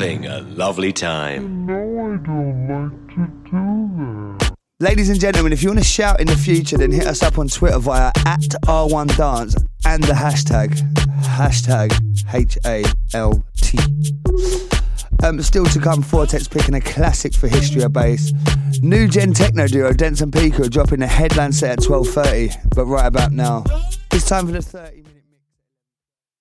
having a lovely time. No, I don't like to do that. Ladies and gentlemen, if you want to shout in the future, then hit us up on Twitter via @R1Dance and the hashtag HALT. Still to come, Vortex picking a classic for History of Bass. New gen techno duo Denson Pico dropping a headline set at 12:30. But right about now, it's time for the 30 minutes.